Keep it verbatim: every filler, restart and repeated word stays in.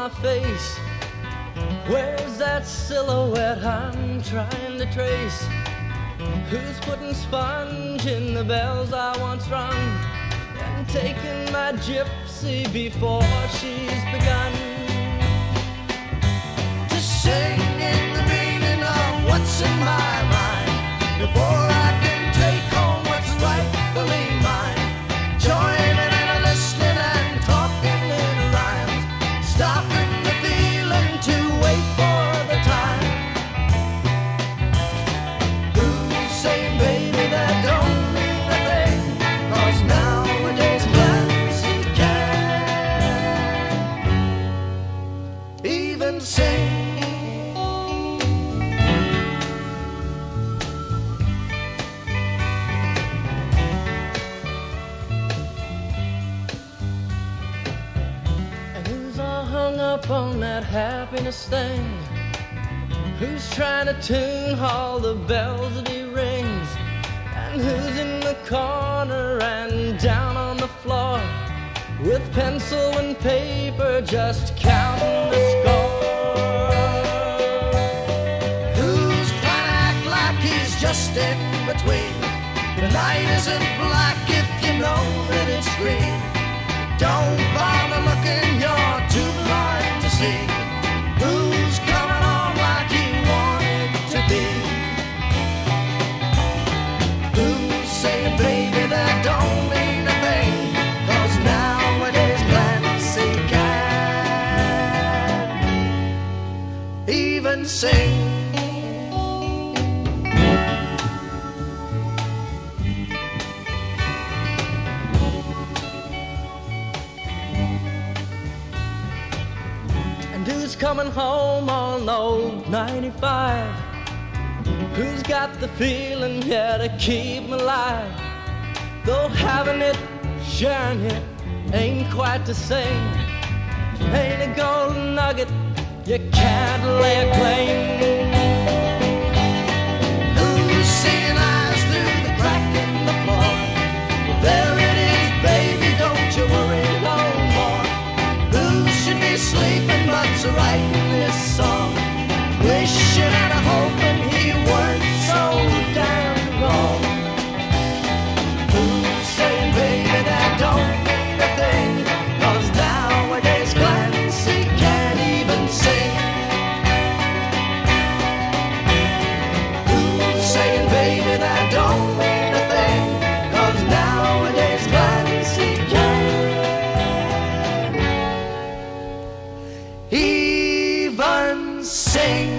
my face. Where's that silhouette I'm trying to trace? Who's putting sponge in the bells I once rung and taking my gypsy before she's begun to sing in the meaning of what's in my mind before I can take home what's rightfully mine? Joining and listening and talking in rhymes, stopping the feeling to wait for the time. Who's saying, baby, that don't mean a thing? 'Cause nowadays Clancy can't even sing. Hung up on that happiness thing? Who's trying to tune all the bells that he rings? And who's in the corner and down on the floor with pencil and paper just counting the score? Who's trying to act like he's just in between? The night isn't black if you know that it's green. Don't bother looking, you're too blind to see who's coming on like you wanted to be. Who's saying, baby, that don't mean a thing? 'Cause nowadays Clancy can't even sing. Who's coming home on old ninety-five? Who's got the feeling, yeah, to keep me alive? Though having it, sharing it, ain't quite the same. Ain't a golden nugget, you can't lay a claim. Who's seeing eyes through the crack in the floor? Well, there it is, baby, don't you worry no more. Who should be sleeping but's writing this song, wishing and hoping he weren't so damn wrong. Who's saying, baby, that don't mean a thing? 'Cause nowadays Clancy can't even sing. Who's saying, baby, that don't mean a thing? 'Cause nowadays Clancy can't even sing.